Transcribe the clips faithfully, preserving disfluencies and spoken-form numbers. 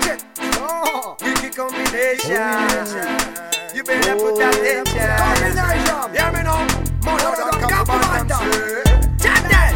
Watch it. Oh. Wicked combination. Oh. You better put attention. Combination. Yeah, me know. More than Capabanda. Check this.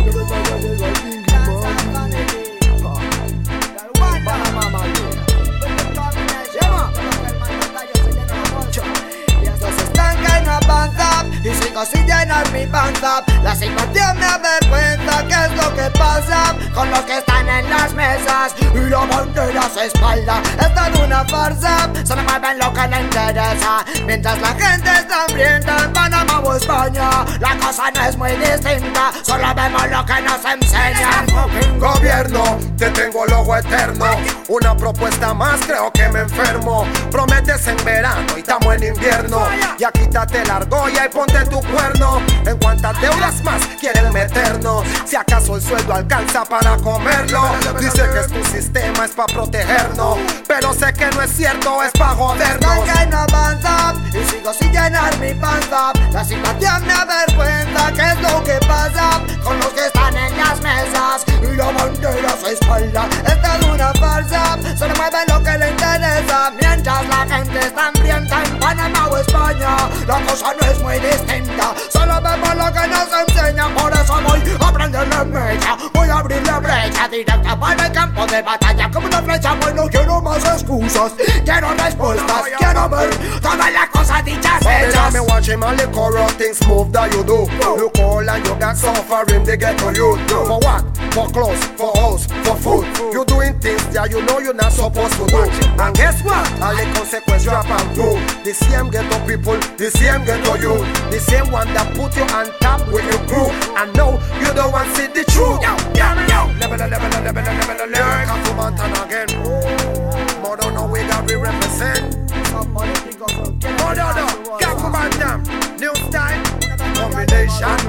Y sigo sin llenar mi panza. La situación me avergüenza. ¿Qué es lo que pasa con los que están en las mesas? Y la bandera a su espalda está en una farsa. Solo mueven lo que le interesa. Mientras la gente está hambrienta en Panamá o España, la cosa no es muy distinta. Solo vemos lo que nos enseñan. Gobierno, te tengo el ojo eterno. Una propuesta más, creo que me enfermo. Prometes en verano y estamos en invierno. Ya quítate la argolla y ponte tu cuerno. En cuantas deudas más quieren meternos. Si acaso el sueldo alcanza para comerlo. Dice que es tu sistema, es pa' protegernos. Pero sé que no es cierto, es pa' jodernos. Que no avanza y sigo sin llenar mi panza. La situación me avergüenza. ¿Qué es lo que pasa con los que están en las mesas? Y la bandera a su espalda está en una farsa. Solo mueven lo que le interesa. Mientras la gente está hambrienta en Panamá o España, la cosa no es muy distinta. Solo vemos lo que nos enseñan. Por eso voy a prenderle mecha. Voy a abrirle brecha directa para el campo de batalla. Como una flecha, voy, no quiero más excusas. Quiero respuestas, quiero ver todas las cosas dichas hechas. Me watching all the corrupt things move that you do. You call and you got suffering they get to you. For what? For clothes, for house, for food. You doing things that you know you're not supposed to do. And guess what? All the consequences drop and through. The same ghetto people, the same ghetto you. The same one that put you on top with your crew. And no, you don't want to see the truth. Yo, yo, yo. Level, level, level, level, level, level. Come to Montana again. More don't know we got we represent. More don't know. Capabanda. New style. Combination.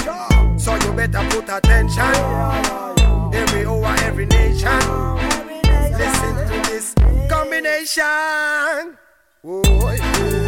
So you better put attention. Every hour, every nation. Listen to this combination. Whoa.